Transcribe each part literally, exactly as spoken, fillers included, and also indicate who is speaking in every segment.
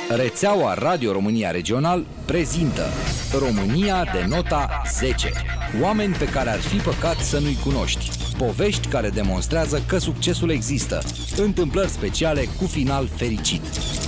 Speaker 1: Rețeaua Radio România Regional prezintă România de nota zece. Oameni pe care ar fi păcat să nu-i cunoști. Povești care demonstrează că succesul există. Întâmplări speciale cu final fericit.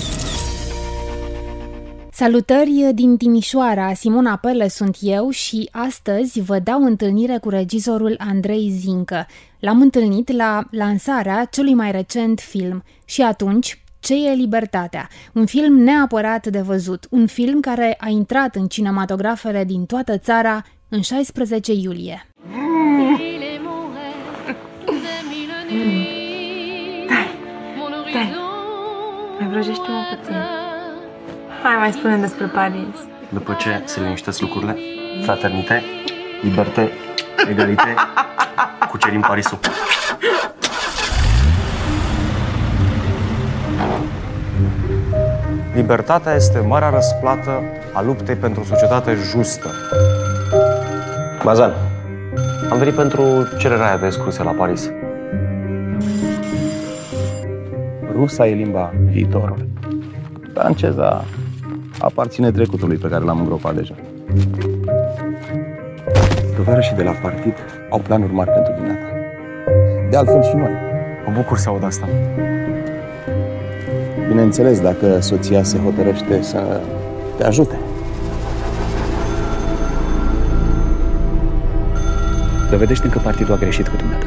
Speaker 2: Salutări din Timișoara, Simona Pele sunt eu și astăzi vă dau întâlnire cu regizorul Andrei Zincă. L-am întâlnit la lansarea celui mai recent film și atunci, Ce e libertatea? Un film neapărat de văzut, un film care a intrat în cinematografele din toată țara în șaisprezece iulie.
Speaker 3: Mm. Dai, dai, mai vrăjește-mă puțin. Hai, mai spune despre Paris.
Speaker 4: După ce se liniștesc lucrurile, fraternite, liberte, egalite, cucerim Parisul. Libertatea este marea răsplată a luptei pentru o societate justă. Bazan, am venit pentru cererea aia de excursie la Paris.
Speaker 5: Rusa e limba viitorului. Franceza aparține trecutului pe care l-am îngropat deja. Tovarășii de la partid au planuri mari pentru dumneata. De altfel și noi.
Speaker 4: Mă bucur să aud asta.
Speaker 5: Bineînțeles, dacă soția se hotărăște să te ajute. Dovedește că partidul a greșit cu dumneata.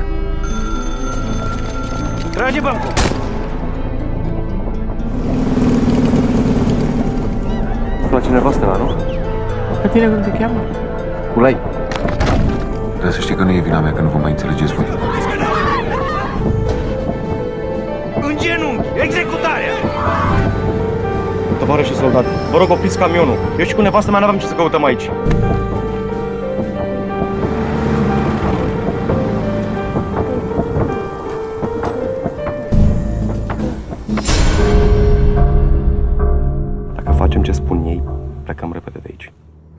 Speaker 4: Trage bancul! La cineva stăla, nu?
Speaker 3: Pe tine cum te cheamă?
Speaker 4: Culai.
Speaker 6: Dar să știi că nu e vina mea că nu vă mai înțelegeți voi.
Speaker 4: În genunchi! Executarea! Tovarăși și soldați, vă rog, opriți camionul. Eu și cu nevastă mea n-aveam ce să căutăm aici. Dacă facem ce spun ei, plecăm repede de aici.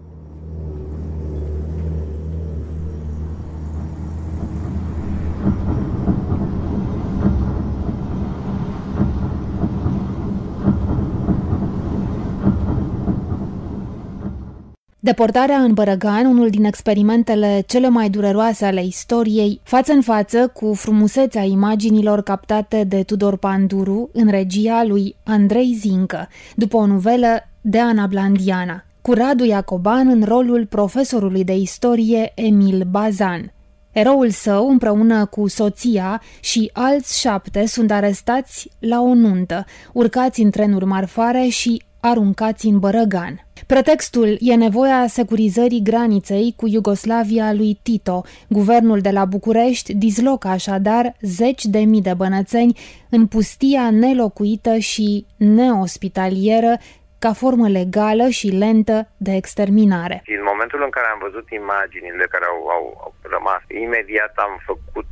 Speaker 2: Deportarea în Bărăgan, unul din experimentele cele mai dureroase ale istoriei, față în față cu frumusețea imaginilor captate de Tudor Panduru în regia lui Andrei Zincă, după o novelă de Ana Blandiana, cu Radu Iacoban în rolul profesorului de istorie Emil Bazan. Eroul său, împreună cu soția și alți șapte, sunt arestați la o nuntă, urcați în trenuri marfare și aruncați în Bărăgan. Pretextul e nevoia securizării graniței cu Iugoslavia lui Tito. Guvernul de la București dislocă așadar zeci de mii de bănățeni în pustia nelocuită și neospitalieră ca formă legală și lentă de exterminare.
Speaker 7: În momentul în care am văzut imaginile care au, au, au rămas, imediat am făcut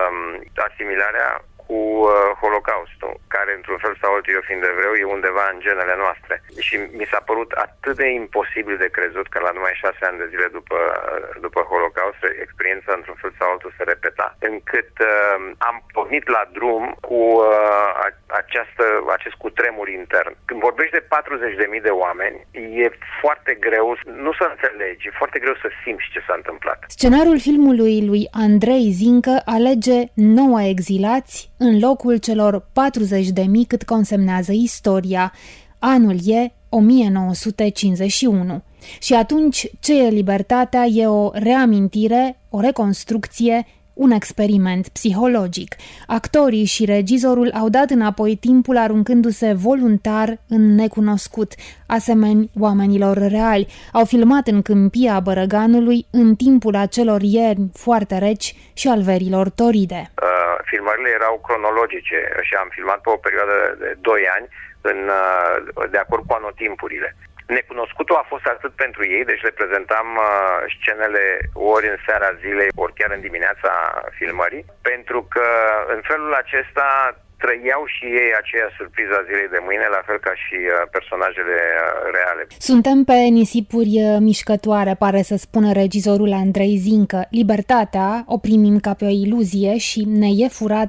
Speaker 7: uh, asimilarea cu uh, Holocaustul, care într-un fel sau altul, eu fiind evreu, e undeva în genele noastre. Și mi s-a părut atât de imposibil de crezut că la numai șase ani de zile după, după Holocaust, experiența într-un fel sau altul se repeta, încât uh, am pornit la drum cu uh, această, acest cutremur intern. Când vorbești de patruzeci de mii de oameni, e foarte greu nu să înțelegi, e foarte greu să simți ce s-a întâmplat.
Speaker 2: Scenariul filmului lui Andrei Zincă alege nouă exilați în locul celor patruzeci de mii cât consemnează istoria. Anul e o mie nouă sute cincizeci și unu. Și atunci, Ce e libertatea e o reamintire, o reconstrucție, un experiment psihologic. Actorii și regizorul au dat înapoi timpul aruncându-se voluntar în necunoscut, asemeni oamenilor reali. Au filmat în câmpia Bărăganului în timpul acelor ierni foarte reci și al verilor toride.
Speaker 7: Uh, filmările erau cronologice și am filmat pe o perioadă de doi ani în, uh, de acord cu anotimpurile. Necunoscutul a fost atât pentru ei, deci le prezentam uh, scenele ori în seara zilei, ori chiar în dimineața filmării, pentru că în felul acesta trăiau și ei aceea surpriză a zilei de mâine, la fel ca și uh, personajele uh, reale.
Speaker 2: Suntem pe nisipuri mișcătoare, pare să spună regizorul Andrei Zincă. Libertatea o primim ca pe o iluzie și ne e furată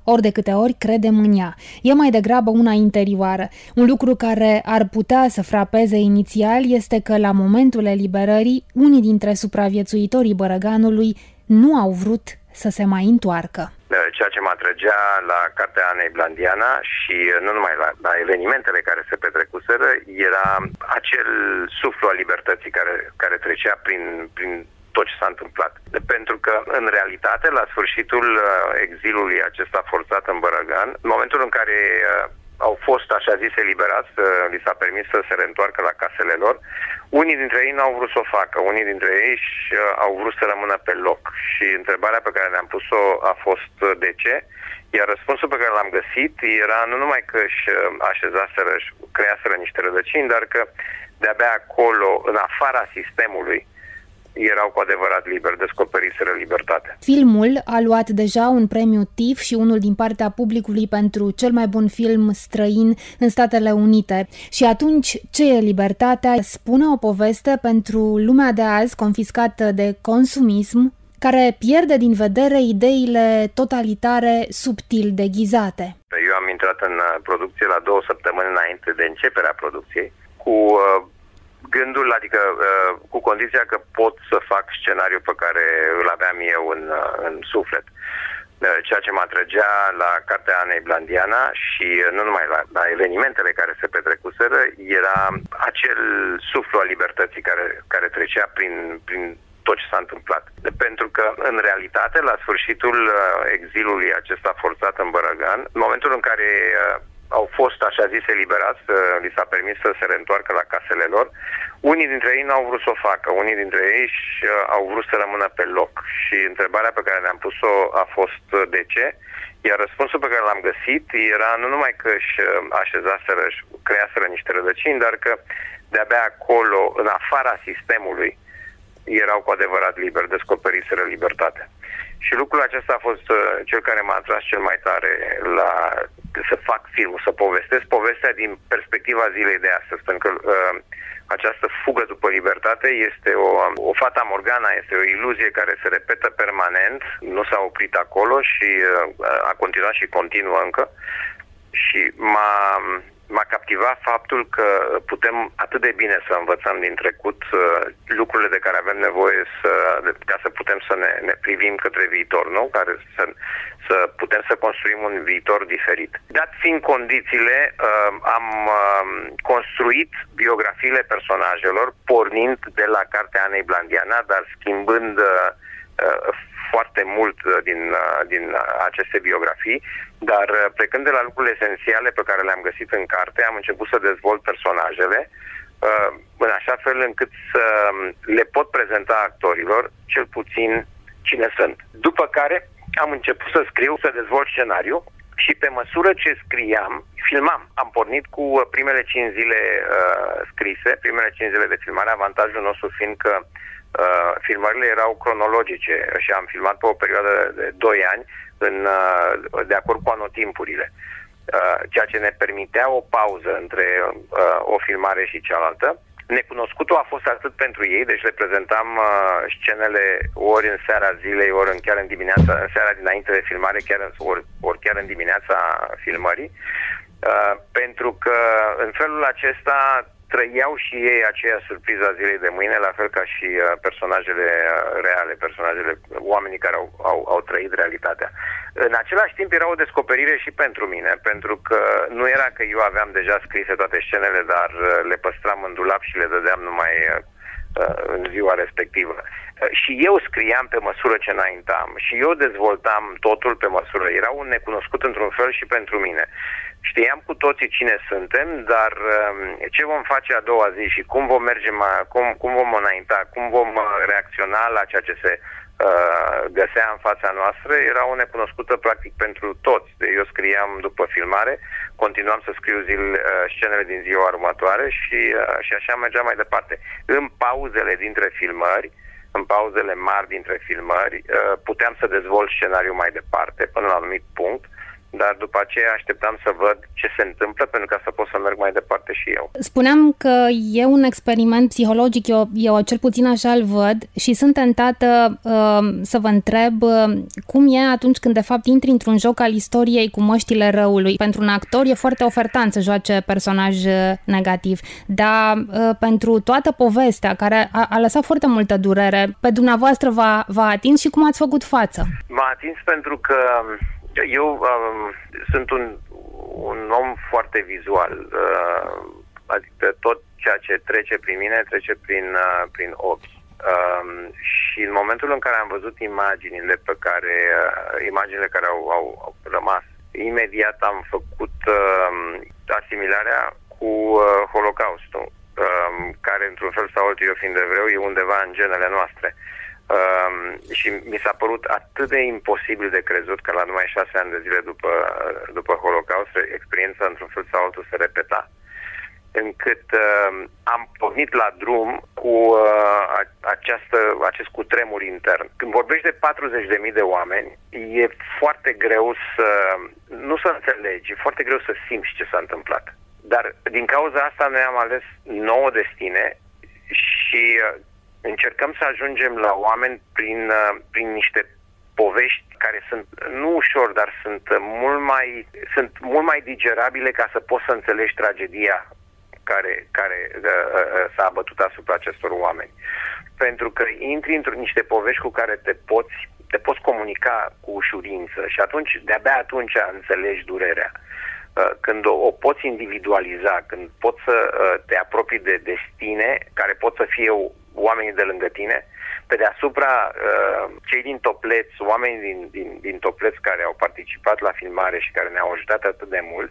Speaker 2: ori de câte ori credem în ea. E mai degrabă una interioară. Un lucru care ar putea să frapeze inițial este că la momentul eliberării, unii dintre supraviețuitorii Bărăganului nu au vrut să se mai întoarcă.
Speaker 7: Ceea ce mă atrăgea la cartea Anei Blandiana și nu numai la, la evenimentele care se petrecuseră, era acel suflu al libertății care, care trecea prin, prin tot ce s-a întâmplat. Pentru că, în realitate, la sfârșitul exilului acesta forțat în Bărăgan, în momentul în care au fost, așa zis, eliberați, li s-a permis să se reîntoarcă la casele lor, unii dintre ei n-au vrut să o facă, unii dintre ei au vrut să rămână pe loc. Și întrebarea pe care ne-am pus-o a fost de ce, iar răspunsul pe care l-am găsit era nu numai că își așezaseră, își creaseră niște rădăcini, dar că de-abia acolo, în afara sistemului, erau cu adevărat liberi, descoperiseră libertatea.
Speaker 2: Filmul a luat deja un premiu T I F și unul din partea publicului pentru cel mai bun film străin în Statele Unite. Și atunci, ce e libertatea? Spune o poveste pentru lumea de azi confiscată de consumism, care pierde din vedere ideile totalitare subtil deghizate.
Speaker 7: Eu am intrat în producție la două săptămâni înainte de începerea producției, cu uh, gândul, adică uh, cu condiția că pot să fac scenariul pe care îl aveam eu în, uh, în suflet. Uh, ceea ce mă atrăgea la cartea Anei Blandiana și uh, nu numai la, la evenimentele care se petrecuseră, era acel suflu al libertății care, care trecea prin, prin tot ce s-a întâmplat. Pentru că, în realitate, la sfârșitul uh, exilului acesta forțat în Bărăgan, în momentul în care uh, au fost, așa zis, eliberați, li s-a permis să se reîntoarcă la casele lor, unii dintre ei n-au vrut să o facă, unii dintre ei au vrut să rămână pe loc. Și întrebarea pe care ne-am pus-o a fost de ce, iar răspunsul pe care l-am găsit era nu numai că își așezaseră, își creaseră niște rădăcini, dar că de-abia acolo, în afara sistemului, erau cu adevărat liberi, descoperiseră libertatea. Și lucrul acesta a fost uh, cel care m-a atras cel mai tare la să fac filmul, să povestesc povestea din perspectiva zilei de astăzi, pentru că uh, această fugă după libertate este o, o fata Morgana, este o iluzie care se repetă permanent, nu s-a oprit acolo și uh, a continuat și continuă încă. Și m-a, m-a captivat faptul că putem atât de bine să învățăm din trecut uh, lucrurile de care avem nevoie să, de, ca să putem să ne, ne privim către viitor, nu? Care să, să putem să construim un viitor diferit. Dat fiind condițiile, uh, am uh, construit biografiile personajelor pornind de la cartea Anei Blandiana, dar schimbând uh, uh, foarte mult din, din aceste biografii, dar plecând de la lucrurile esențiale pe care le-am găsit în carte, am început să dezvolt personajele în așa fel încât să le pot prezenta actorilor cel puțin cine sunt. După care am început să scriu, să dezvolt scenariu și pe măsură ce scriam, filmam. Am pornit cu primele cinci zile uh, scrise, primele cinci zile de filmare, avantajul nostru fiind că Uh, filmările erau cronologice și am filmat pe o perioadă de doi ani în, uh, de acord cu anotimpurile, uh, ceea ce ne permitea o pauză între uh, o filmare și cealaltă. Necunoscutul a fost atât pentru ei, deci le prezentam uh, scenele ori în seara zilei, ori în, chiar în dimineața, în seara dinainte de filmare, chiar în, ori, ori chiar în dimineața filmării, uh, pentru că în felul acesta trăiau și ei aceea surpriză a zilei de mâine, la fel ca și uh, personajele uh, reale, personajele, oamenii care au, au, au trăit realitatea. În același timp era o descoperire și pentru mine, pentru că nu era că eu aveam deja scrise toate scenele, dar uh, le păstram în dulap și le dădeam numai uh, în ziua respectivă. Uh, și eu scriam pe măsură ce înaintam și eu dezvoltam totul pe măsură. Era un necunoscut într-un fel și pentru mine. Știam cu toții cine suntem, dar ce vom face a doua zi și cum vom merge, mai, cum, cum vom înainta, cum vom reacționa la ceea ce se uh, găsea în fața noastră, era o necunoscută practic pentru toți. Eu scriam după filmare, continuam să scriu zile, uh, scenele din ziua următoare și, uh, și așa mergeam mai departe. În pauzele dintre filmări, în pauzele mari dintre filmări, uh, puteam să dezvolt scenariul mai departe, până la un anumit punct, dar după aceea așteptam să văd ce se întâmplă pentru ca să pot să merg mai departe și eu.
Speaker 2: Spuneam că e un experiment psihologic, eu, eu cel puțin așa îl văd și sunt tentată uh, să vă întreb uh, cum e atunci când de fapt intri într-un joc al istoriei cu măștile răului. Pentru un actor e foarte ofertant să joace personaj negativ, dar uh, pentru toată povestea care a, a lăsat foarte multă durere, pe dumneavoastră v-a, v-a atins și cum ați făcut față?
Speaker 7: M-a atins pentru că eu um, sunt un, un om foarte vizual, uh, adică tot ceea ce trece prin mine trece prin, uh, prin ochi. Um, și în momentul în care am văzut imaginile pe care, uh, imaginile care au, au, au rămas, imediat am făcut uh, asimilarea cu uh, Holocaustul, uh, care într-un fel sau altul, eu fiind evreu, e undeva în genele noastre. Uh, și mi s-a părut atât de imposibil de crezut că la numai șase ani de zile după, după Holocaust, experiența într-un fel sau altul se repeta, încât uh, am pornit la drum cu uh, această, acest cutremur intern. Când vorbești de patruzeci de mii de oameni, e foarte greu să, nu să înțelegi, e foarte greu să simți ce s-a întâmplat. Dar din cauza asta noi am ales nouă destine și uh, încercăm să ajungem la oameni prin, uh, prin niște povești care sunt nu ușor, dar sunt mult mai, sunt mult mai digerabile ca să poți să înțelegi tragedia care, care uh, s-a abătut asupra acestor oameni. Pentru că intri într-o niște povești cu care te poți, te poți comunica cu ușurință și atunci, de-abia atunci înțelegi durerea. Uh, când o, o poți individualiza, când poți să uh, te apropii de destine care pot să fie oamenii de lângă tine, pe deasupra uh, cei din Topleț, oamenii din, din, din Topleț care au participat la filmare și care ne-au ajutat atât de mult,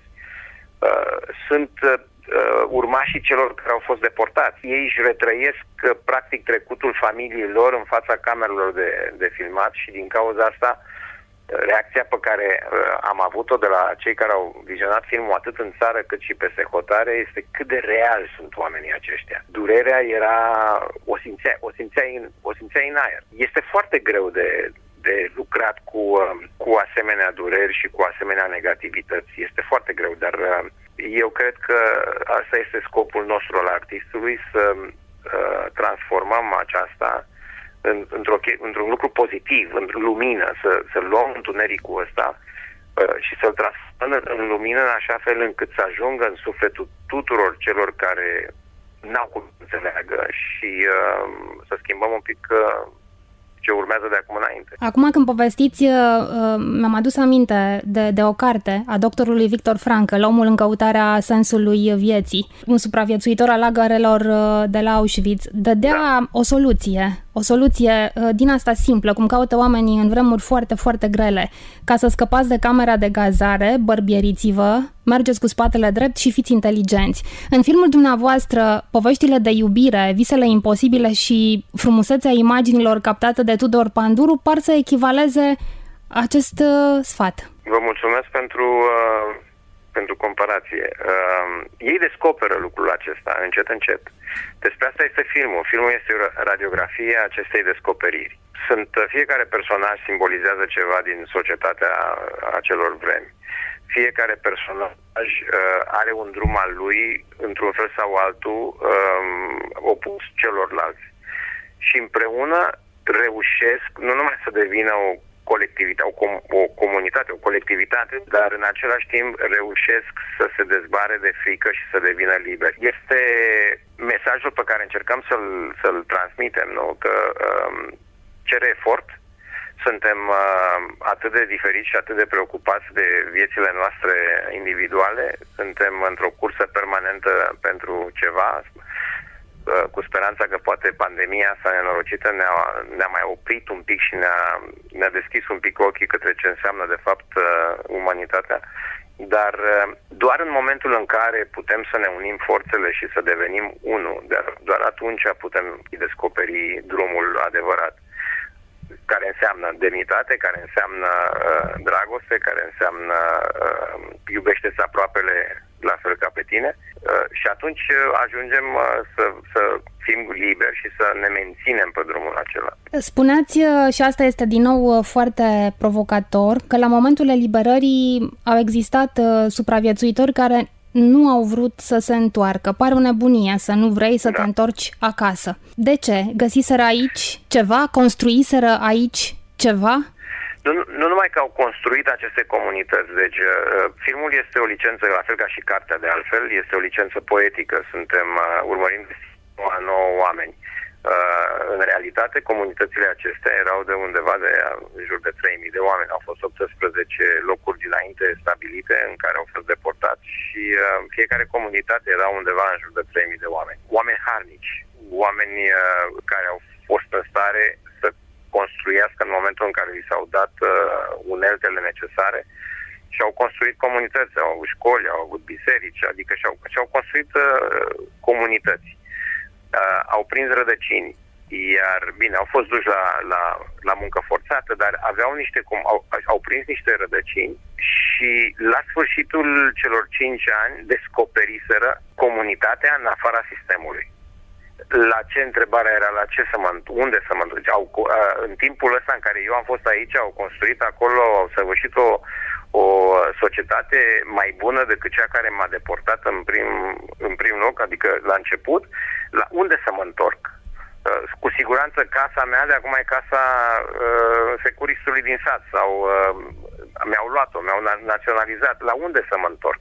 Speaker 7: uh, sunt uh, urmașii celor care au fost deportați. Ei își retrăiesc uh, practic trecutul familiei lor în fața camerelor de, de filmat și din cauza asta reacția pe care uh, am avut-o de la cei care au vizionat filmul atât în țară cât și peste hotare este cât de real sunt oamenii aceștia. Durerea era, o simțeai, o simțeai, în, o simțeai în aer. Este foarte greu de, de lucrat cu, uh, cu asemenea dureri și cu asemenea negativități. Este foarte greu, dar uh, eu cred că asta este scopul nostru al artistului, să uh, transformăm aceasta într-o, într-un lucru pozitiv, într-o lumină, să, să luăm întunericul ăsta uh, și să-l transformăm în lumină în așa fel încât să ajungă în sufletul tuturor celor care n-au cum să înțeleagă și uh, să schimbăm un pic uh, ce urmează de acum înainte.
Speaker 2: Acum când povestiți, mi-am adus aminte de, de o carte a doctorului Victor Frankl, Omul în căutarea sensului vieții, un supraviețuitor al lagărelor de la Auschwitz. Dădea da. o soluție, o soluție din asta simplă, cum caută oamenii în vremuri foarte, foarte grele. Ca să scăpați de camera de gazare, bărbieriți-vă, mergeți cu spatele drept și fiți inteligenți. În filmul dumneavoastră, poveștile de iubire, visele imposibile și frumusețea imaginilor captate de Tudor Panduru par să echivaleze acest uh, sfat.
Speaker 7: Vă mulțumesc pentru, uh, pentru comparație. Uh, ei descoperă lucrul acesta, încet, încet. Despre asta este filmul. Filmul este o radiografie a acestei descoperiri. Sunt, fiecare personaj simbolizează ceva din societatea acelor vremi. Fiecare personaj uh, are un drum al lui, într-un fel sau altul, um, opus celorlalți. Și împreună reușesc nu numai să devină o colectivitate, o, com- o comunitate, o colectivitate, dar în același timp reușesc să se dezbare de frică și să devină liberi. Este mesajul pe care încercăm să-l, să-l transmitem, nu? Că um, cere efort. Suntem uh, atât de diferiți și atât de preocupați de viețile noastre individuale. Suntem într-o cursă permanentă pentru ceva, uh, cu speranța că poate pandemia asta nenorocită ne-a, ne-a mai oprit un pic și ne-a, ne-a deschis un pic ochii către ce înseamnă de fapt uh, umanitatea. Dar uh, doar în momentul în care putem să ne unim forțele și să devenim unul, doar, doar atunci putem descoperi drumul adevărat, care înseamnă demnitate, care înseamnă uh, dragoste, care înseamnă uh, iubește-ți aproapele la fel ca pe tine uh, și atunci ajungem uh, să, să fim liberi și să ne menținem pe drumul acela.
Speaker 2: Spuneați, și asta este din nou foarte provocator, că la momentul eliberării au existat supraviețuitori care nu au vrut să se întoarcă. Pare o nebunie să nu vrei să da. te întorci acasă. De ce? Găsiseră aici ceva? Construiseră aici ceva?
Speaker 7: Nu, nu numai că au construit aceste comunități, deci uh, filmul este o licență, la fel ca și cartea de altfel, este o licență poetică, suntem uh, urmărim a nouă oameni. Uh, în realitate, comunitățile acestea erau de undeva de în jur de trei mii de oameni, au fost optsprezece locuri dinainte stabilite în care au fost deportați și uh, fiecare comunitate era undeva în jur de trei mii de oameni. Oameni harnici, oameni uh, care au fost în stare să construiască în momentul în care li s-au dat uh, uneltele necesare și au construit comunități, au avut școli, au avut biserici, adică și-au, și-au construit uh, comunități. Uh, au prins rădăcini, iar bine, au fost duși la, la, la muncă forțată, dar aveau niște, cum, au, au prins niște rădăcini și la sfârșitul celor cinci ani descoperiseră comunitatea în afara sistemului. La ce întrebarea era, la ce să mă unde să mă duc? Au, în timpul ăsta în care eu am fost aici, au construit acolo, au săvârșit o, o societate mai bună decât cea care m-a deportat în prim, în prim loc, adică la început. La unde să mă întorc? Cu siguranță casa mea de acum e casa uh, securistului din sat sau uh, mi-au luat-o, mi-au naționalizat. La unde să mă întorc?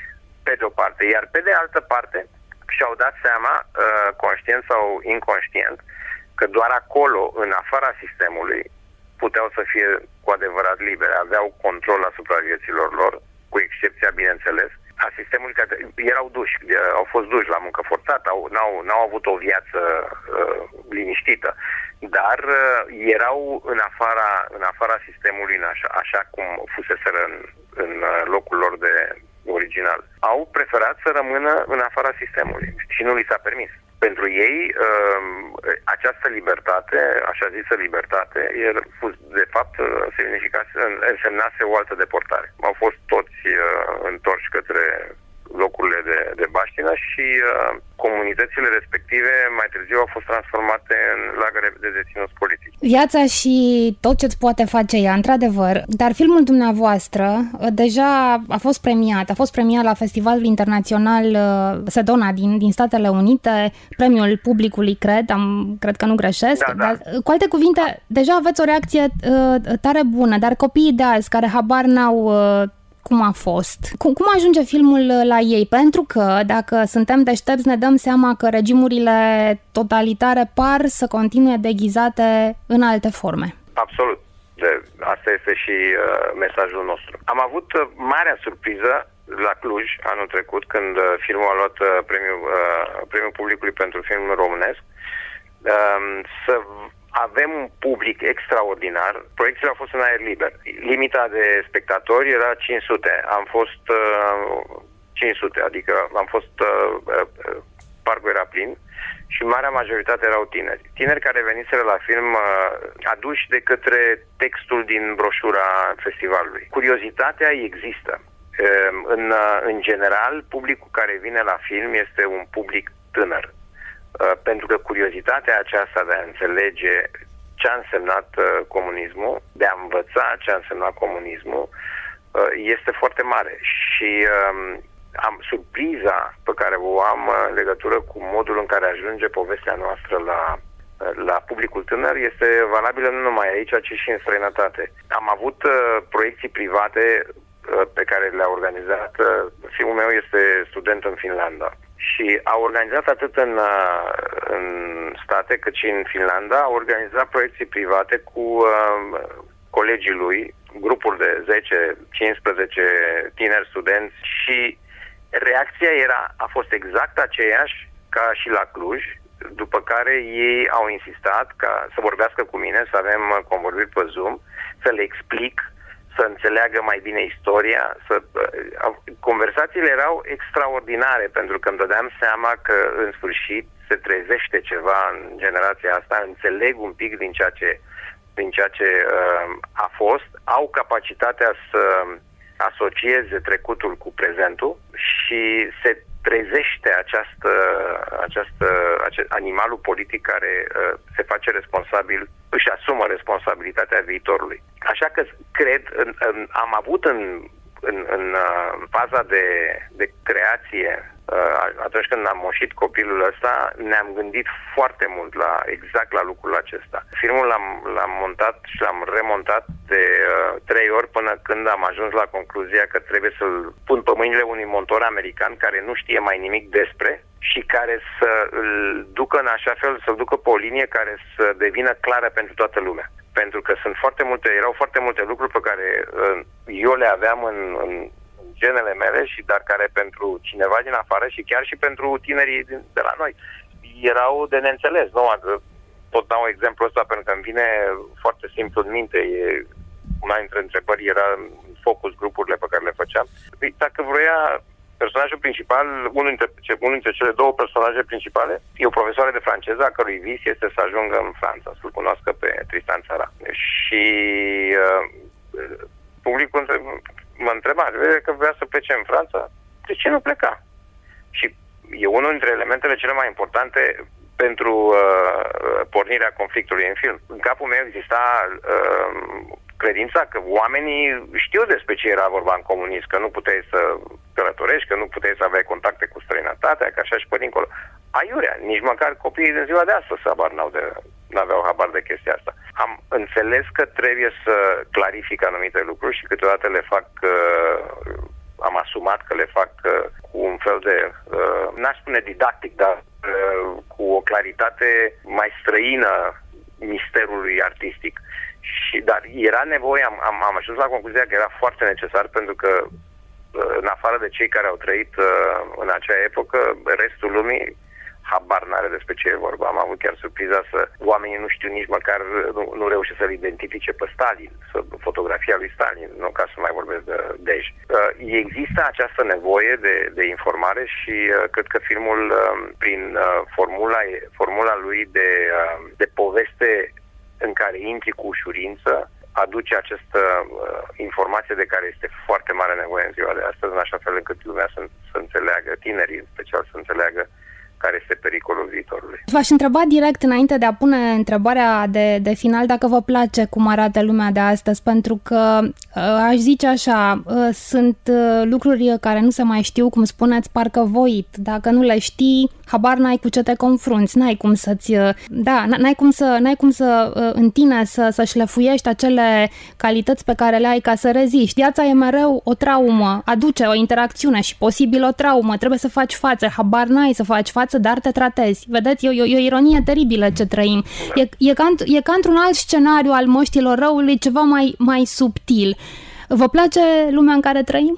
Speaker 7: Pe de o parte. Iar pe de altă parte și-au dat seama, uh, conștient sau inconștient, că doar acolo, în afara sistemului, puteau să fie cu adevărat libere, aveau control asupra vieților lor, cu excepția, bineînțeles, a sistemului care erau duși, au fost duși la muncă forțată, au, n-au, n-au avut o viață uh, liniștită, dar uh, erau în afara, în afara sistemului, în așa, așa cum fuseseră în, în locul lor de original. Au preferat să rămână în afara sistemului și nu li s-a permis. Pentru ei, această libertate, așa zisă libertate, de fapt, însemnase o altă deportare. Au fost toți întorși către locurile de, de baștină și uh, comunitățile respective mai târziu au fost transformate în lagăre de deținuți politici.
Speaker 2: Viața și tot ce-ți poate face ea, într-adevăr, dar filmul dumneavoastră deja a fost premiat, a fost premiat la Festivalul Internațional Sedona din, din Statele Unite, premiul publicului, cred, am, cred că nu greșesc, da, dar, da. Cu alte cuvinte, deja aveți o reacție uh, tare bună, dar copiii de azi care habar n-au uh, cum a fost. Cum, cum ajunge filmul la ei? Pentru că, dacă suntem deștepți, ne dăm seama că regimurile totalitare par să continue deghizate în alte forme.
Speaker 7: Absolut. De, asta este și uh, mesajul nostru. Am avut uh, marea surpriză la Cluj anul trecut, când uh, filmul a luat uh, premiul, uh, premiul publicului pentru film românesc, uh, să avem un public extraordinar. Proiecțiile au fost în aer liber. Limita de spectatori era cinci sute. Am fost uh, cinci sute, adică am fost uh, uh, parcul era plin și marea majoritate erau tineri. Tineri care veniseră la film uh, aduși de către textul din broșura festivalului. Curiozitatea există. Uh, în, uh, în general, publicul care vine la film este un public tânăr. Uh, pentru că curiozitatea aceasta de a înțelege ce a însemnat uh, comunismul, de a învăța ce a însemnat comunismul, uh, este foarte mare. Și uh, am surpriza pe care o am în legătură cu modul în care ajunge povestea noastră la, uh, la publicul tânăr este valabilă nu numai aici, ci și în străinătate. Am avut uh, proiecții private uh, pe care le-a organizat. Uh, fiul meu este student în Finlanda. Și a organizat atât în, în state cât și în Finlanda, a organizat proiecții private cu uh, colegii lui, grupuri de zece cincisprezece tineri studenți și reacția era, a fost exact aceeași ca și la Cluj, după care ei au insistat ca să vorbească cu mine, să avem convorbiri pe Zoom, să le explic, să înțeleagă mai bine istoria. Să... Conversațiile erau extraordinare, pentru că îmi dădeam seama că în sfârșit se trezește ceva în generația asta, înțeleg un pic din ceea ce, din ceea ce uh, a fost, au capacitatea să asocieze trecutul cu prezentul și se trezește această, această, acest, animalul politic care uh, se face responsabil, își asumă responsabilitatea viitorului. Așa că cred, în, în, am avut în, în, în uh, faza de, de creație, uh, atunci când am moșit copilul ăsta, ne-am gândit foarte mult la exact la lucrul acesta. Filmul l-am, l-am montat și l-am remontat de uh, trei ori până când am ajuns la concluzia că trebuie să-l pun pe mâinile unui montor american care nu știe mai nimic despre și care să îl ducă în așa fel, să-l ducă pe o linie care să devină clară pentru toată lumea. Pentru că sunt foarte multe, erau foarte multe lucruri pe care uh, eu le aveam în, în genele mele și dar care pentru cineva din afară și chiar și pentru tinerii din, de la noi erau de neînțeles. Nu? Pot da un exemplu ăsta pentru că îmi vine foarte simplu în minte. E, una dintre întrebări era focus grupurile pe care le făceam. Dacă vroia personajul principal, unul dintre, unul dintre cele două personaje principale, e o profesoară de franceză a cărui vis este să ajungă în Franța, să-l cunoască pe Tristan Tzara. Și uh, publicul mă întreba, vede că vrea să plece în Franța, de ce nu pleca? Și e unul dintre elementele cele mai importante pentru uh, pornirea conflictului în film. În capul meu exista uh, credința că oamenii știu despre ce era vorba în comunism, că nu puteai să călătorești, că nu puteai să aveai contacte cu străinătatea, că așa și pe dincolo. Aiurea, nici măcar copiii din ziua de astăzi habar n-au de, n-aveau habar de chestia asta. Am înțeles că trebuie să clarific anumite lucruri și câteodată le fac, uh, am asumat că le fac uh, cu un fel de, uh, n-aș spune didactic, dar uh, cu o claritate mai străină misterului artistic. Și, dar era nevoie, am, am, am ajuns la concluzia că era foarte necesar pentru că în afară de cei care au trăit uh, în acea epocă, restul lumii habar n-are despre ce e vorba. Am avut chiar surpriza să oamenii nu știu nici măcar, nu, nu reușesc să-l identifice pe Stalin, să, fotografia lui Stalin, nu ca să mai vorbesc de Dej. Uh, există această nevoie de, de informare și uh, cred că filmul, uh, prin uh, formula, formula lui de, uh, de poveste în care intri cu ușurință, aduce această uh, informație de care este foarte mare nevoie în ziua de astăzi, în așa fel încât lumea să, să înțeleagă, tinerii în special să înțeleagă care este pericolul viitorului.
Speaker 2: V-aș întreba direct, înainte de a pune întrebarea de, de final, dacă vă place cum arată lumea de astăzi, pentru că aș zice așa, sunt lucruri care nu se mai știu, cum spuneți, parcă voit. Dacă nu le știi, habar n-ai cu ce te confrunți, n-ai cum să-ți, da, n-ai cum să, n-ai cum să în tine să, să șlefuiești acele calități pe care le ai ca să reziști. Viața e mereu o traumă, aduce o interacțiune și posibil o traumă, trebuie să faci față, habar n-ai să faci față, dar te tratezi. Vedeți, e o, e o ironie teribilă ce trăim. E, e, ca, e ca într-un alt scenariu al moștilor răului, ceva mai, mai subtil. Vă place lumea în care trăim?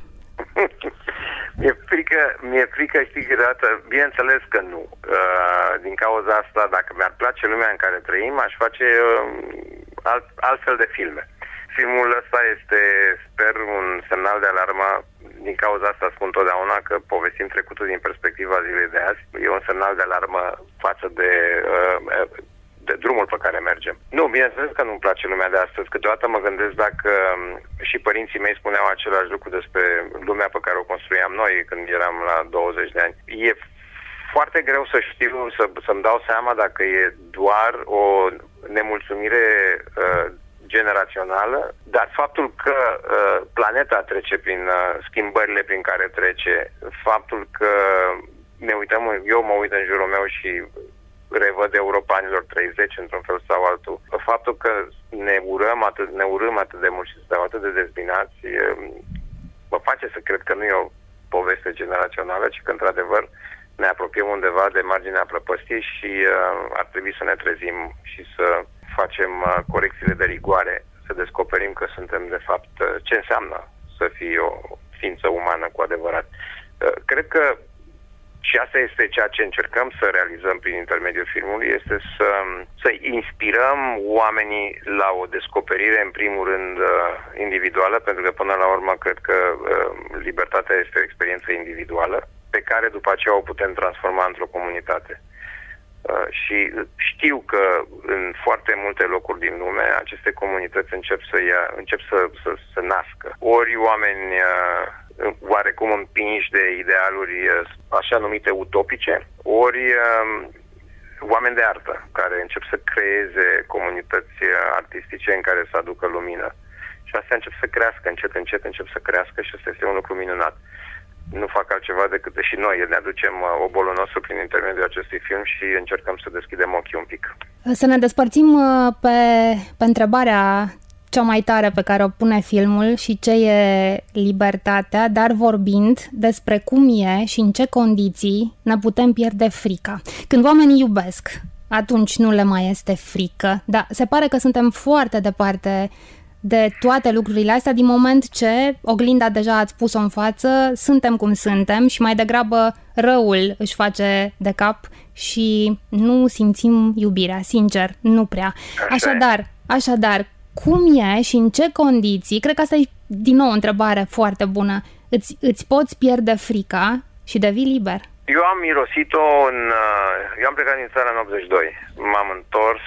Speaker 7: Mi-e frică, mi-e frică, știi, câteodată, bineînțeles că nu. Uh, din cauza asta, dacă mi-ar place lumea în care trăim, aș face uh, alt, altfel de filme. Filmul ăsta este, sper, un semnal de alarmă. Din cauza asta spun totdeauna că povestim trecutul din perspectiva zilei de azi. E un semnal de alarmă față de, de drumul pe care mergem. Nu, bineînțeles că nu-mi place lumea de astăzi. Câteodată mă gândesc dacă și părinții mei spuneau același lucru despre lumea pe care o construiam noi când eram la douăzeci de ani. E foarte greu să știu, să, să-mi dau seama dacă e doar o nemulțumire uh, generațională, dar faptul că uh, planeta trece prin uh, schimbările prin care trece, faptul că ne uităm, eu mă uit în jurul meu și revăd Europa anilor treizeci într-un fel sau altul, faptul că ne urăm atât, ne urâm atât de mult și suntem atât de dezbinați, uh, mă face să cred că nu e o poveste generațională, ci că într-adevăr ne apropiem undeva de marginea prăpăstiei și uh, ar trebui să ne trezim și să facem uh, corecțiile de rigoare, să descoperim că suntem de fapt uh, ce înseamnă să fii o ființă umană cu adevărat. Uh, cred că și asta este ceea ce încercăm să realizăm prin intermediul filmului, este să, să inspirăm oamenii la o descoperire, în primul rând, individuală, pentru că până la urmă cred că libertatea este o experiență individuală, pe care după aceea o putem transforma într-o comunitate. Și știu că în foarte multe locuri din lume aceste comunități încep să, ia, încep să, să, să nască. Ori oameni oarecum împinși de idealuri așa numite utopice, ori oameni de artă care încep să creeze comunități artistice în care să aducă lumină. Și astea încep să crească, încet, încet, încep să crească și asta este un lucru minunat. Nu fac altceva decât și noi ne aducem obolul nostru prin intermediul acestui film și încercăm să deschidem ochii un pic. Să
Speaker 2: ne despărțim pe, pe întrebarea cea mai tare pe care o pune filmul și ce e libertatea, dar vorbind despre cum e și în ce condiții ne putem pierde frica. Când oamenii iubesc, atunci nu le mai este frică, dar se pare că suntem foarte departe de toate lucrurile astea din moment ce oglinda deja ați pus-o în față, suntem cum suntem și mai degrabă răul își face de cap și nu simțim iubirea, sincer, nu prea. Așadar, așadar, cum e și în ce condiții, cred că asta e din nou o întrebare foarte bună, îți, îți poți pierde frica și devii liber?
Speaker 7: Eu am mirosit-o în... Eu am plecat din țară în optzeci și doi. M-am întors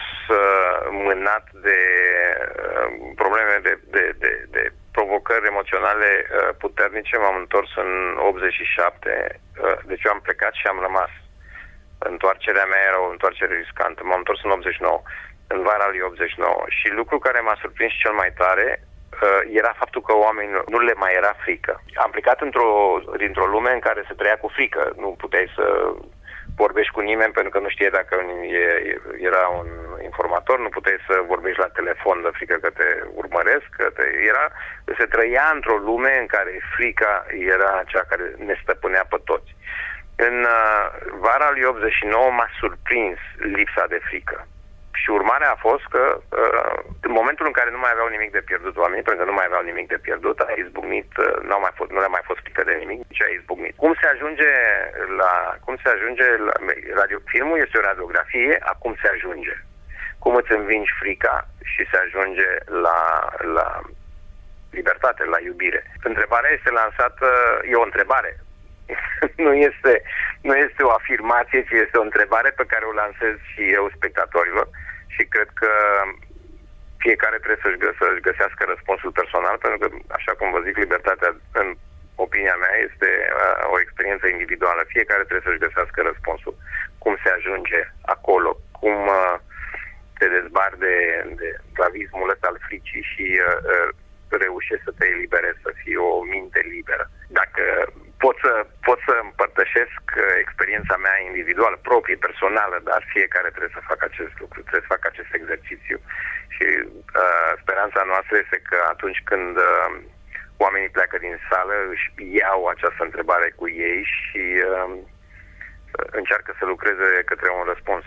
Speaker 7: mânat de probleme, de, de, de, de provocări emoționale puternice. M-am întors în optzeci și șapte. Deci eu am plecat și am rămas. Întoarcerea mea era o întoarcere riscantă. M-am întors în optzeci și nouă, în vara lui optzeci și nouă. Și lucru care m-a surprins cel mai tare era faptul că oamenii nu le mai era frică. Am plecat într-o, dintr-o lume în care se trăia cu frică. Nu puteai să vorbești cu nimeni pentru că nu știai dacă era un informator, nu puteai să vorbești la telefon de frică că te urmăresc, că te era, se trăia într-o lume în care frica era cea care ne stăpânea pe toți. În vara lui optzeci și nouă m-a surprins lipsa de frică. Și urmarea a fost că uh, în momentul în care nu mai aveau nimic de pierdut oamenii, pentru că nu mai aveau nimic de pierdut, a izbucnit, uh, n-au mai fost, nu le-a mai fost frică de nimic, nici a izbucnit. Cum se ajunge la... Cum se ajunge la radio, filmul este o radiografie a cum se ajunge. Cum îți învingi frica și se ajunge la, la libertate, la iubire. Întrebarea este lansată, e o întrebare. nu, este, nu este o afirmație, ci este o întrebare pe care o lansez și eu spectatorilor și cred că fiecare trebuie să-și, gă- să-și găsească răspunsul personal, pentru că, așa cum vă zic, libertatea, în opinia mea, este uh, o experiență individuală. Fiecare trebuie să-și găsească răspunsul. Cum se ajunge acolo, cum uh, te dezbari de, de clavismul ăsta al fricii și uh, uh, reușești să te eliberezi, să fii o minte liberă. Dacă pot să, pot să împărtășesc experiența mea individuală, proprie, personală, dar fiecare trebuie să facă acest lucru, trebuie să facă acest exercițiu. Și uh, speranța noastră este că atunci când uh, oamenii pleacă din sală, își iau această întrebare cu ei și uh, încearcă să lucreze către un răspuns.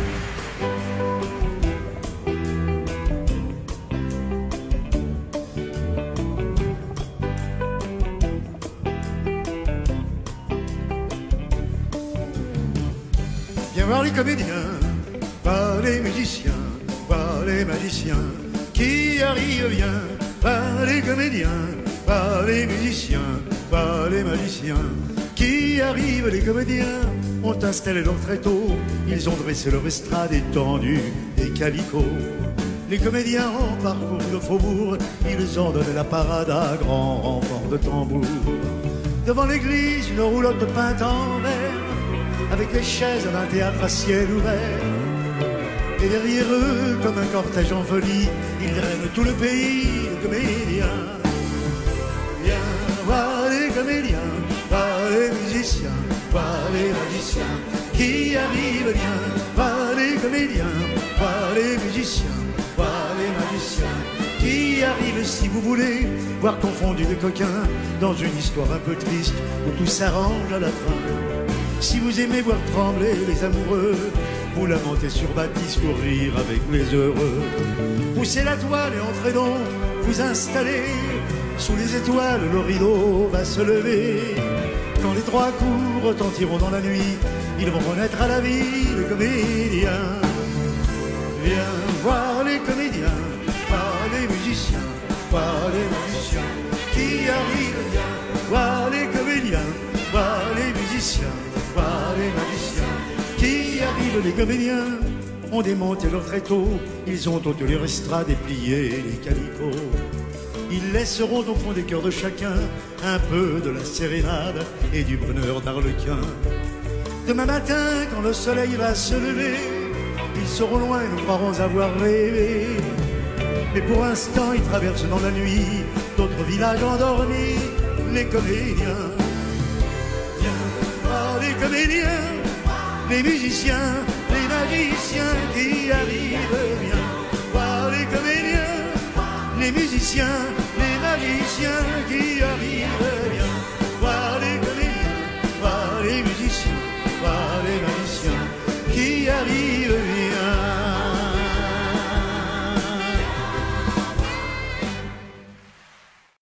Speaker 8: Viens voir les comédiens, voir les musiciens, voir les magiciens qui arrivent, viens voir les comédiens, voir les musiciens, voir les magiciens qui arrivent. Les comédiens ont installé leur tréteau, ils ont dressé leur estrade étendue des calicots. Les comédiens ont parcouru le faubourg, ils ont donné la parade à grands renforts de tambour. Devant l'église, une roulotte de peintre en verre, avec les chaises d'un théâtre à ciel ouvert. Et derrière eux, comme un cortège en folie, ils drainent tout le pays de comédiens. Viens voir les comédiens, voir les musiciens, voir les magiciens qui arrivent. Viens voir les comédiens, voir les musiciens, voir les magiciens qui arrivent. Si vous voulez voir confondus de coquins dans une histoire un peu triste où tout s'arrange à la fin. Si vous aimez voir trembler les amoureux, vous lamentez sur Baptiste pour rire avec les heureux. Poussez la toile et entrez donc vous installer. Sous les étoiles, le rideau va se lever. Quand les trois coups retentiront dans la nuit, ils vont renaître à la vie les comédiens. Viens voir les comédiens, voir les musiciens, voir les musiciens qui arrivent. Viens voir les comédiens, voir les musiciens, voir les magiciens qui arrivent. Les comédiens ont démonté leur tréteau, ils ont ôté leur estrade et plié les calicots. ils laisseront au fond des cœurs de chacun un peu de la sérénade et du bonheur d'Arlequin. Demain matin, quand le soleil va se lever, ils seront loin, nous croirons avoir rêvé. Mais pour l'instant, ils traversent dans la nuit d'autres villages endormis, les comédiens. Viens voir les comédiens, les musiciens, les magiciens qui arrivent. Viens voir les comédiens, les musiciens, les magiciens qui arrivent. Viens voir les comédiens, voir les musiciens, voir les magiciens qui arrivent.